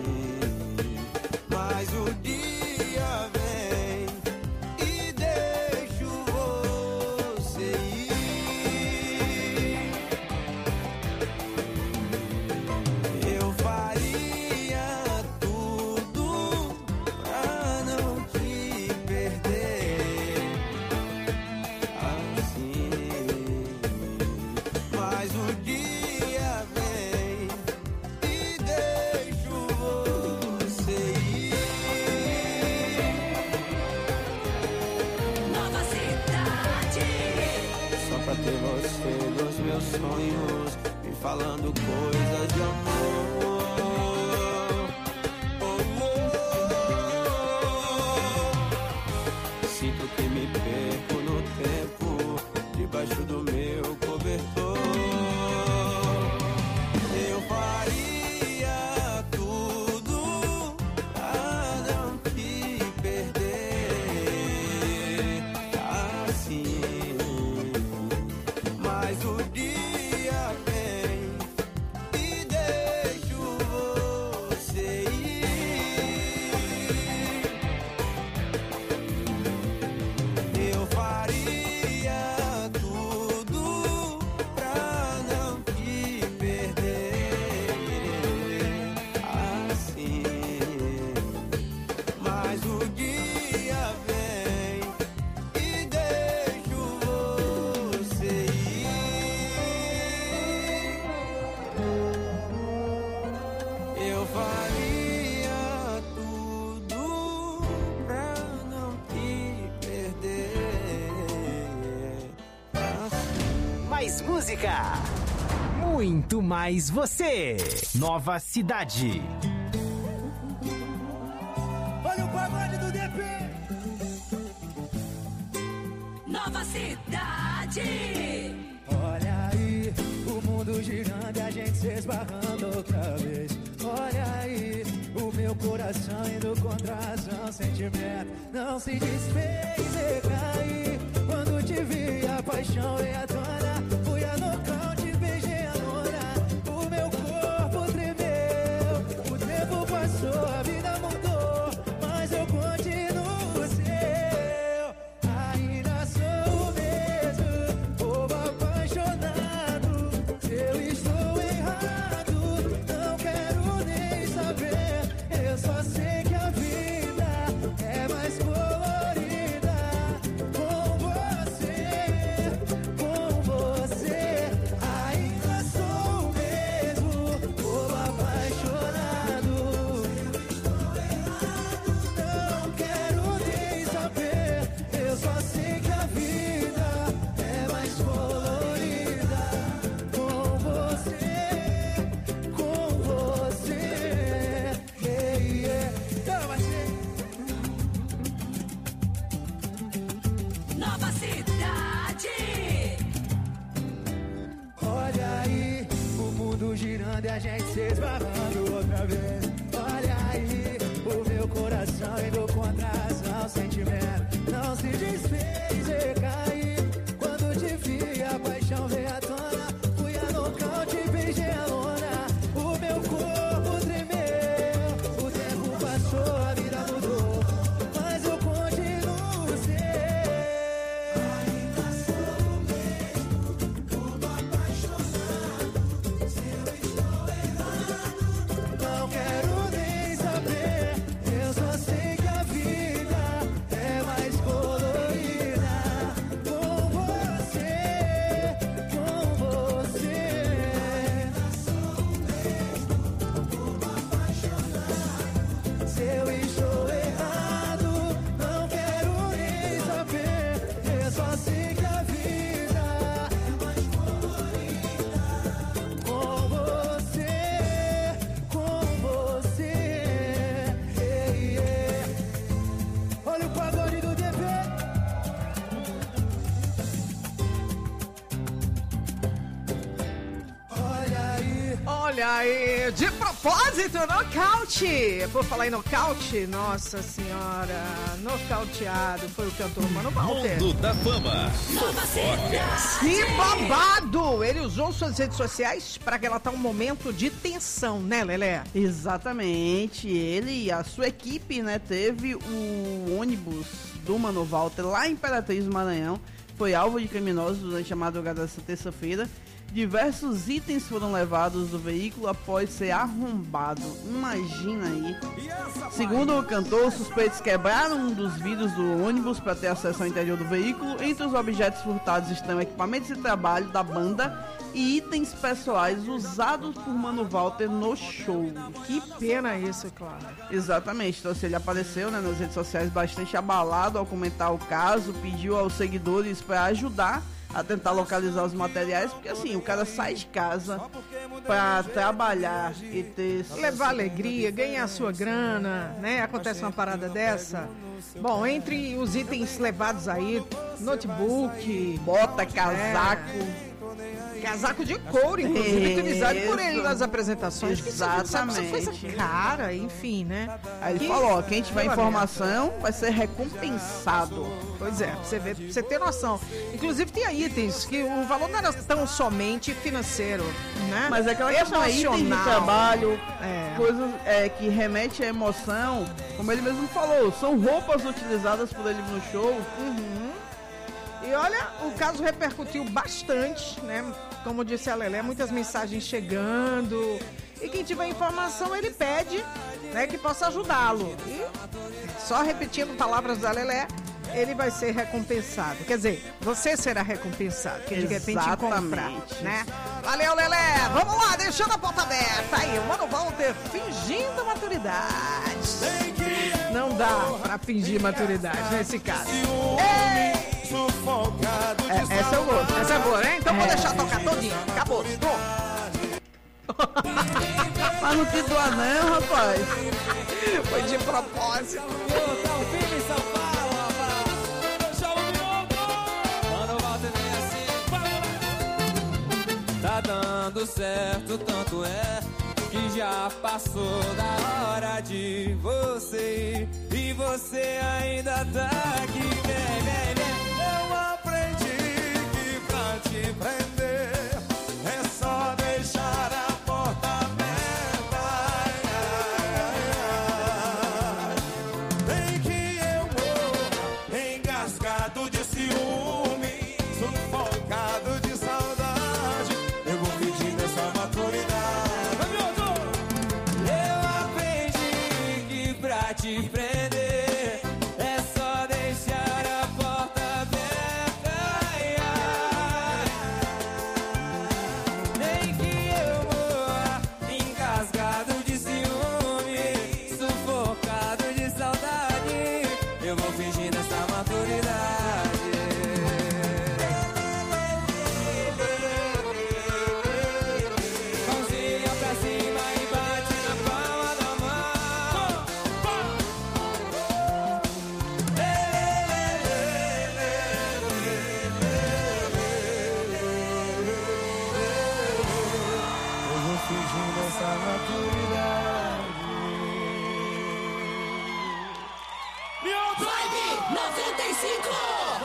Speaker 6: Mas o dia vem e deixo você ir. Eu faria tudo pra não te perder assim. Mas o dia vem e deixo você ir.
Speaker 17: Nova cidade.
Speaker 6: Só pra ter você nos meus sonhos, me falando coisas de amor. Oh, oh. Sinto que me perco no tempo, debaixo do meu cobertor. Eu faria tudo pra não te perder assim. Mas o dia vem e deixo você ir. Eu faria tudo pra não te perder assim. Mas o dia vem e deixo você ir. Eu faria tudo pra não te perder assim.
Speaker 3: Mais música, muito mais você. Nova Cidade.
Speaker 19: Olha o pagode do D P.
Speaker 17: Nova cidade.
Speaker 6: Olha aí, o mundo girando e a gente se esbarrando outra vez. Olha aí, o meu coração indo contra a razão, sentimento não se desfez e caí. Quando te vi, a paixão veio à tona. Fui a nocaute, beijei a lona. O meu corpo tremeu. O tempo passou, a vida mudou, mas eu continuo seu. Ainda sou o mesmo, bobo apaixonado. Se eu estou errado, não quero nem saber. Eu só sei que a vida é mais colorida com você, com você. Ainda sou o mesmo, bobo apaixonado. Não quero nem saber. Eu só sei que a vida é mais colorida com você, com você. Yeah, yeah. Então, assim,
Speaker 17: Nova cidade.
Speaker 6: olha aí, o mundo girando e a gente se esbarrando outra vez. Olha aí, o meu coração indo contra a razão, sentimento não se desfez e caí. Quando te vi, a paixão veio à tona. Fui a nocaute, beijei
Speaker 1: Olha aí, de propósito, nocaute. Por falar em nocaute, nossa senhora, nocauteado foi o cantor Mano Walter.
Speaker 9: Mundo da Fama. Fofocas.
Speaker 1: Que babado! Ele usou suas redes sociais para relatar um momento de tensão, né, Lelé?
Speaker 2: Exatamente. Ele e a sua equipe, né, teve o ônibus do Mano Walter lá em Imperatriz do Maranhão. Foi alvo de criminosos durante a madrugada dessa terça-feira. Diversos itens foram levados do veículo após ser arrombado. Imagina aí. Segundo o cantor, os suspeitos quebraram um dos vidros do ônibus para ter acesso ao interior do veículo. Entre os objetos furtados estão equipamentos de trabalho da banda e itens pessoais usados por Mano Walter no show.
Speaker 1: Que pena isso, claro.
Speaker 2: Exatamente. Então, se ele apareceu, né, nas redes sociais bastante abalado ao comentar o caso, pediu aos seguidores para ajudar a tentar localizar os materiais, porque assim, o cara sai de casa pra trabalhar e ter...
Speaker 1: levar alegria, ganhar sua grana, né? Acontece uma parada dessa. Bom, entre os itens levados aí, notebook,
Speaker 2: bota, casaco...
Speaker 1: É... Casaco de couro, inclusive,
Speaker 2: Isso.
Speaker 1: utilizado por ele nas apresentações.
Speaker 2: Exatamente.
Speaker 1: Que essa cara, enfim, né?
Speaker 2: Aí ele
Speaker 1: que...
Speaker 2: falou, ó, quem tiver informação vai ser recompensado.
Speaker 1: Pois é, você vê, você ter noção. Inclusive tinha itens que o valor não era tão somente financeiro, né?
Speaker 2: Mas é aquela questão, é itens de trabalho,
Speaker 1: é.
Speaker 2: coisas é, que remete à emoção, como ele mesmo falou, são roupas utilizadas por ele no show.
Speaker 1: Uhum. E olha, o caso repercutiu bastante, né? Como disse a Lelé, muitas mensagens chegando. E quem tiver informação, ele pede, né, que possa ajudá-lo. E, só repetindo palavras da Lelé, ele vai ser recompensado. Quer dizer, você será recompensado, que de repente comprar, né? Valeu, Lelé! Vamos lá, deixando a porta aberta. Aí, o Mano Walter fingindo maturidade. Não dá pra fingir maturidade nesse caso. Ei!
Speaker 2: É, essa eu gosto.
Speaker 1: Essa é boa, né? Então
Speaker 2: é.
Speaker 1: vou deixar tocar todinho. Acabou.
Speaker 2: Mas não te doa não, rapaz.
Speaker 1: Foi de propósito.
Speaker 5: Tá dando certo, tanto é que já passou da hora de você ir. E você ainda tá aqui, vem, vem, vem. Eu aprendi que pra te prender é só deixar a porta aberta. Bem que eu vou engasgado de ciúme, sufocado de saudade. Eu vou pedir nessa maturidade. Eu aprendi que pra te prender é só deixar a porta aberta. Ai, ai. Nem que eu morra engasgado de ciúme, sufocado de saudade. Eu vou fingir nessa maturidade. Mãozinha pra cima e bate na palma da mão. Eu vou fingir nessa maturidade.
Speaker 17: Vibe noventa e cinco.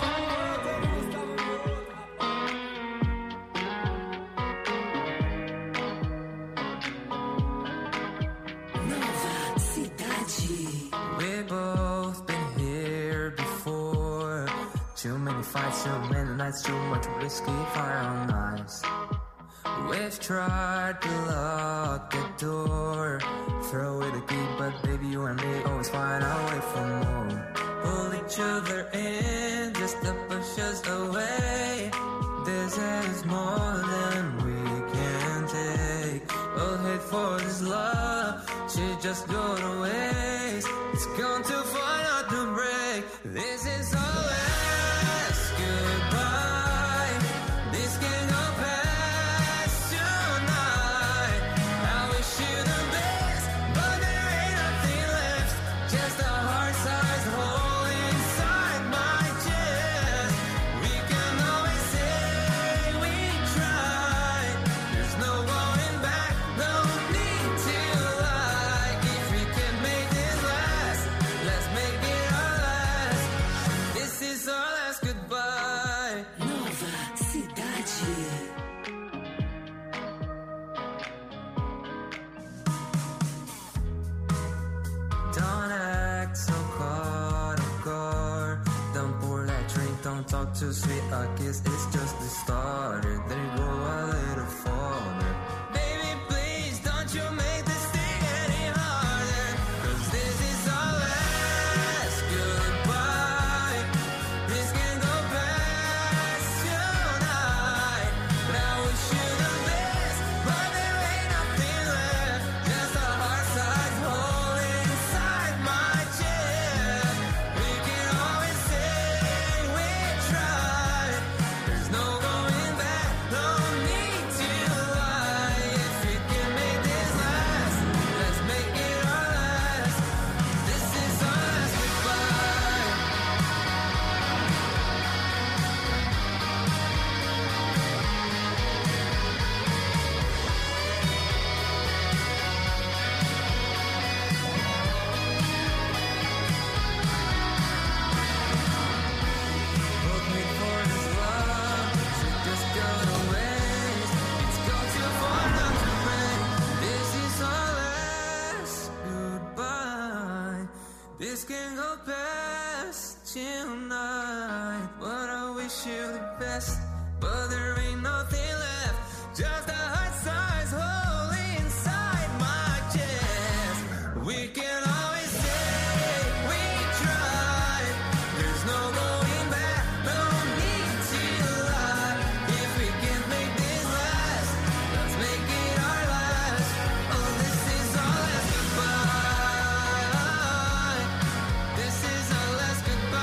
Speaker 8: Nova Cidade.
Speaker 4: We've both been here before. Too many fights, too many nights, too much whiskey, fire on ice. We've tried to lock the door, throw away the key, but baby, you and me always find our way for more. Pull each other in just to push us away. This is more than we can take. We'll hate for this love, she just go to waste. It's gone too far not to break. This is our last goodbye. This can go past tonight. I wish you the best, but there ain't nothing left. Just a heart-sized hole inside my chest. We can always say we tried. There's no going back, no talk too sweet, I guess it's just the start. Then you go a little farther. Baby, please don't you make this thing any harder. Cause this is our last goodbye. This can go past tonight. But I wish you the best, but there ain't nothing left. Just a heart-sized hole inside my chest. We can always say we tried. There's no going back, no need to lie. If we can make this last, let's make it our last. This is our last goodbye. Both made for this love, so just go to waste. It's gone too far not to break. This is our last goodbye. This can go past tonight, but I wish you the best. But there ain't nothing left, just a heart-sized hole inside my chest. We can always say we tried. There's no going back, no need to lie. If we can make this last, let's make it our last. Oh, this is our last goodbye. This is our last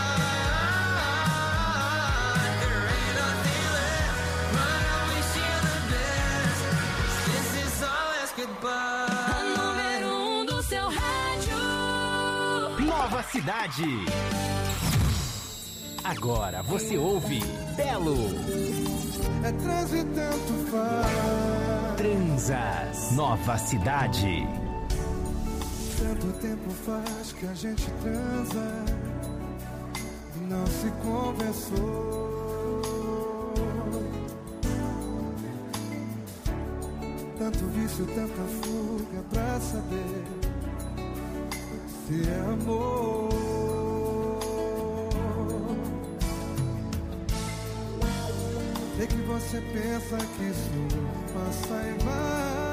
Speaker 4: goodbye. There ain't nothing left, but I wish you the best. This is our last goodbye.
Speaker 7: A número um do seu rádio.
Speaker 3: Nova Cidade. Agora você ouve Belo.
Speaker 19: É trans e tanto faz.
Speaker 3: Transas. Nova Cidade.
Speaker 19: Tanto tempo faz que a gente transa e não se conversou. Tanto vício, tanta fuga pra saber se é amor. Sei que você pensa que isso passa e vai.